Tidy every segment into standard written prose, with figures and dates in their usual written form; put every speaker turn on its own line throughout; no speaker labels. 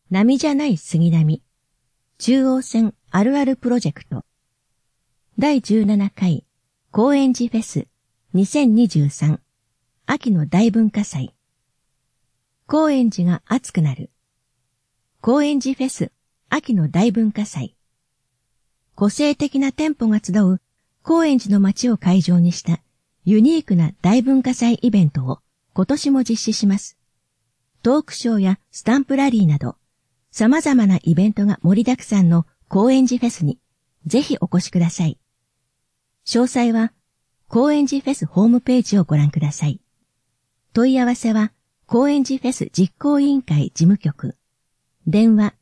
波じゃない杉並、中央線あるあるプロジェクト、第17回高円寺フェス2023秋の大文化祭、高円寺が熱くなる、高円寺フェス秋の大文化祭、個性的な店舗が集う高円寺の街を会場にしたユニークな大文化祭イベントを今年も実施します。トークショーやスタンプラリーなど様々なイベントが盛りだくさんの高円寺フェスにぜひお越しください。詳細は高円寺フェスホームページをご覧ください。問い合わせは高円寺フェス実行委員会事務局、電話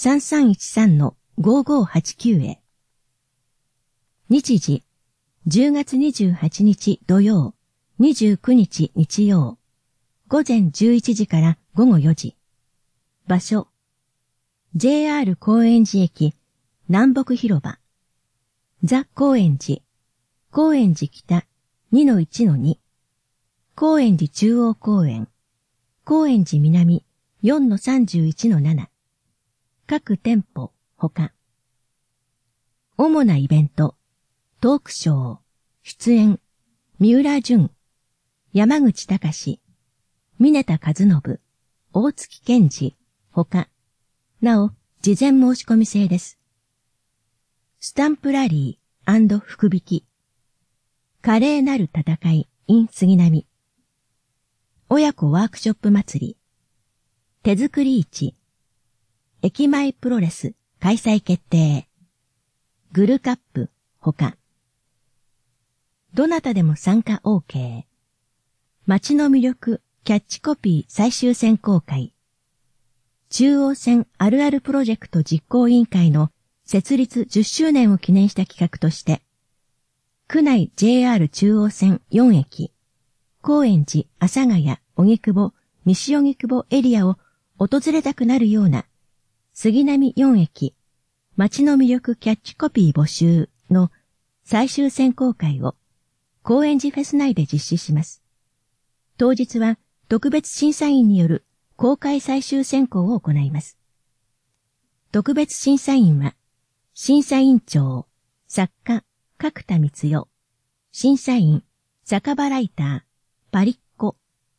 3313-5589 へ。日時、10月28日土曜、29日日曜、午前11時から午後4時。場所、JR 高円寺駅、南北広場。ザ・高円寺、高円寺北 2-1-2。高円寺中央公園、高円寺南 4-31-7。各店舗、ほか。主なイベント、トークショー、出演、三浦淳、山口隆、峰田和信、大月健二、ほか。なお、事前申し込み制です。スタンプラリー&福引き。華麗なる戦い in 杉並。親子ワークショップ祭り。手作り市。駅前プロレス開催決定。グルカップ、ほか。どなたでも参加 OK。街の魅力キャッチコピー最終選考会。中央線あるあるプロジェクト実行委員会の設立10周年を記念した企画として、区内 JR 中央線4駅、高円寺、阿佐ヶ谷、荻窪、西荻窪エリアを訪れたくなるような、杉並4駅、街の魅力キャッチコピー募集の最終選考会を高円寺フェス内で実施します。当日は特別審査員による公開最終選考を行います。特別審査員は、審査員長、作家、角田光代、審査員、酒場ライター、パリッコ。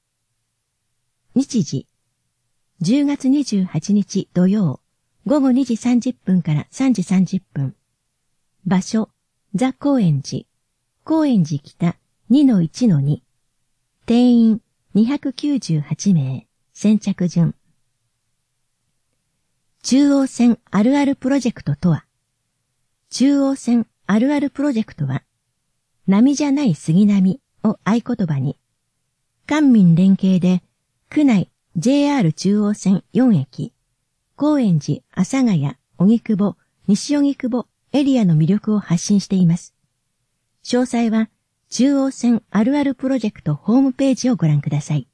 日時、10月28日土曜、午後2時30分から3時30分。場所、ザ・高円寺、高円寺北 2-1-2。定員298名。先着順。中央線あるあるプロジェクトとは、中央線あるあるプロジェクトは、波じゃない杉並を合言葉に、官民連携で、区内 JR 中央線4駅、高円寺、阿佐ヶ谷、荻窪、西荻窪エリアの魅力を発信しています。詳細は、中央線あるあるプロジェクトホームページをご覧ください。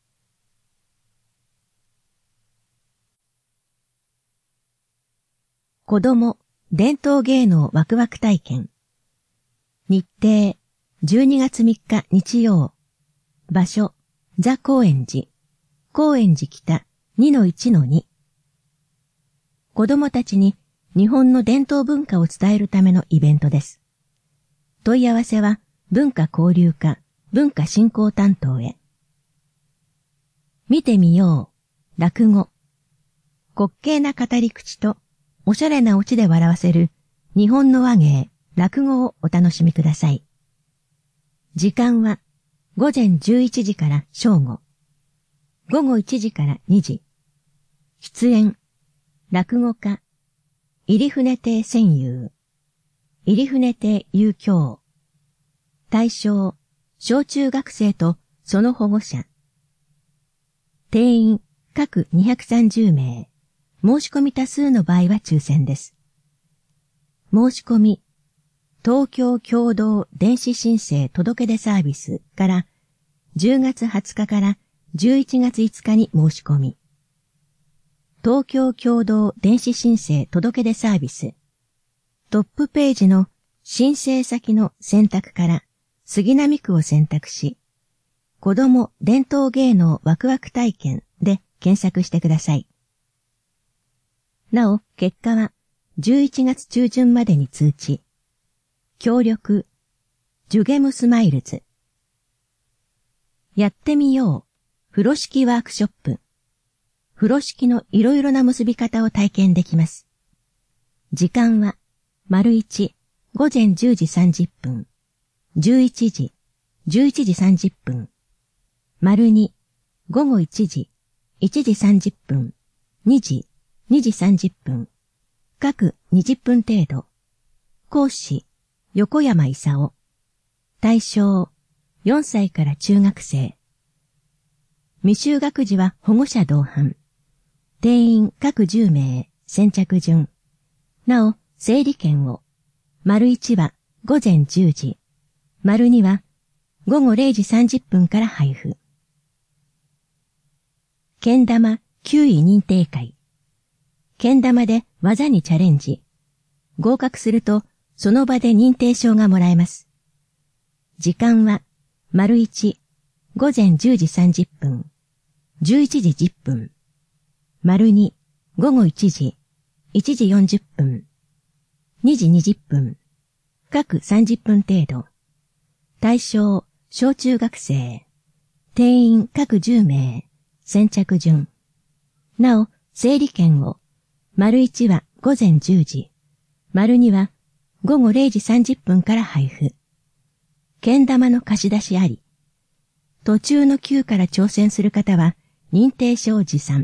子供、伝統芸能ワクワク体験。日程、12月3日日曜。場所、ザ・高円寺。高円寺北 2-1-2。子供たちに日本の伝統文化を伝えるためのイベントです。問い合わせは文化交流課、文化振興担当へ。見てみよう、落語。滑稽な語り口とおしゃれなオチで笑わせる日本の話芸、落語をお楽しみください。時間は午前11時から正午。午後1時から2時。出演、落語家、入船亭仙遊。入船亭遊興。対象、小中学生とその保護者。定員、各230名。申し込み多数の場合は抽選です。申し込み、東京共同電子申請届出サービスから10月20日から11月5日に申し込み。東京共同電子申請届出サービス。トップページの申請先の選択から杉並区を選択し、子供伝統芸能ワクワク体験で検索してください。 なお、結果は11月中旬までに通知。協力、ジュゲムスマイルズ。やってみよう。風呂敷ワークショップ。風呂敷のいろいろな結び方を体験できます。時間は、1、午前10時30分、11時、11時30分。2、午後1時、1時30分、2時、2時30分。各20分程度。講師、横山勲。対象、4歳から中学生。未就学児は保護者同伴。定員各10名、先着順。なお、整理券を。1は午前10時。2は午後0時30分から配布。けん玉9位認定会。けん玉で技にチャレンジ。合格すると、その場で認定証がもらえます。時間は、1、午前10時30分、11時10分。2、午後1時、1時40分、2時20分。各30分程度。対象、小中学生。定員各10名、先着順。なお、整理券を。1は午前10時。2は午後0時30分から配布。けん玉の貸し出しあり。途中の級から挑戦する方は認定証持参。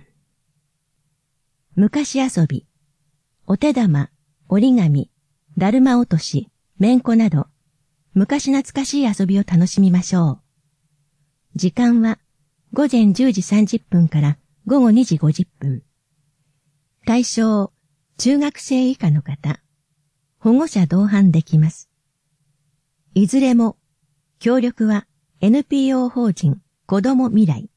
昔遊び。お手玉、折り紙、だるま落とし、めんこなど、昔懐かしい遊びを楽しみましょう。時間は午前10時30分から午後2時50分。対象、中学生以下の方。保護者同伴できます。いずれも、協力は NPO 法人子ども未来。